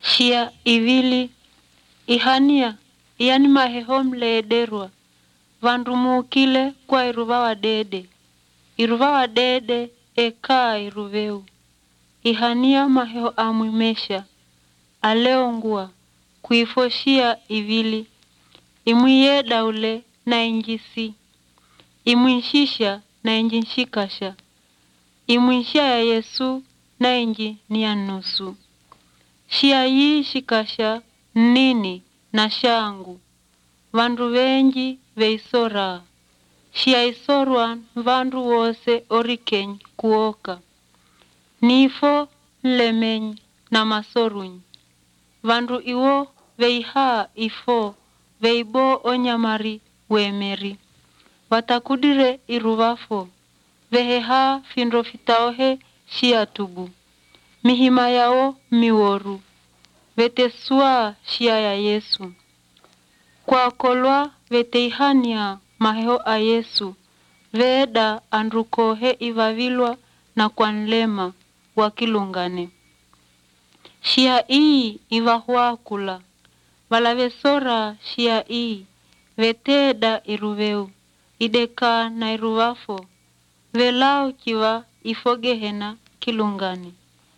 shia ivili ihania yani mahehom leederwa vandu muukile kwa iruva wa dede eka iruveu ihania maheho amwimesha aleongua kuifoshia ivili imwiye daule na injisi imwishisha na injinshikasha imwisha ya Yesu na inji ni ya nusu shia hii shikasha nini na shangu vandu venji veisora shia isorwa vandu wose orikenyi kuoka nifo nlemenyi na masorunyi vandu iwo veihaa ifo veibo onyamari wemeri watakudire iruvafo veheha findo fitaohe shia tubu mihima yao miworu vetesua shia ya Yesu kwa kolwa veteihania maheho a Yesu veda andrukohe ivavilwa na kwa nlema wakilungane shia ii ivahua kula valavesora shia ii veteda iruveu ideka na iruvafo velao kiva ifogehena kilungane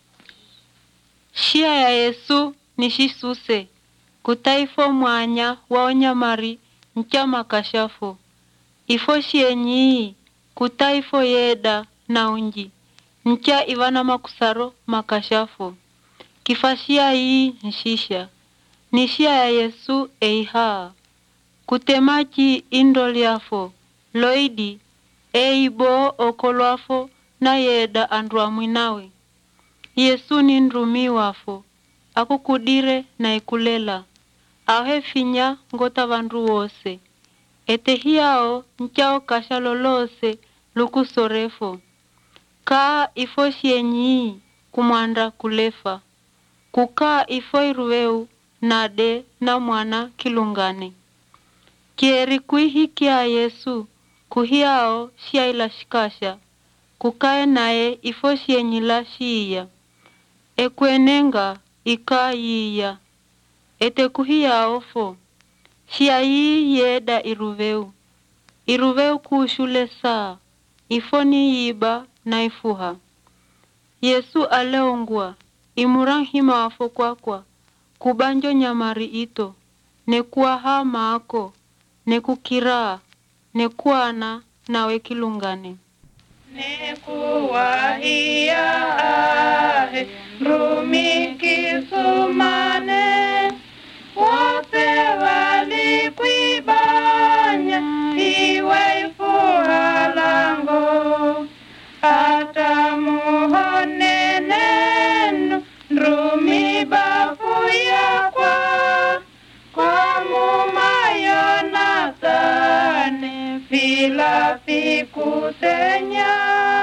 shia ya Yesu nishisuse kutaifo mwanya waonyamari mchama kashafo ifo shienyi kutaifo yeda na unji mcha ivana makusaro makashafo kifashia hii nshisha nishia ya Yesu eihaa kutemachi indoliafo loidi eibo okolwafo na yeda andwa mwinawe Yesu ni ndrumi wafo akukudire na ikulela ahe finya ngota vandu wose etehiao nchao kashalolose lukusorefo kaa ifo shienyi kumwanda kulefa kukaa ifo iruveu nade na mwana kilungane kieri kuihikia Yesu kuhiao shia ila shikasha kukae nae ifo shienyi la shia ekwenenga ikaiya ete kuhiaofo shia hii yeda iruveu kushule saa ifoni yiba na ifuha Yesu aleongua imurahima wafo kwa kubanjo nyamari ito nekuwa hama ako nekukiraa nekuana nawe kilungane nekuwa hiya ahe rumi kisumane wote walikuibanya iwe ifuhalango hata muhone neno rumi bafu yakwa kwa mumayo nathane fila fikusenya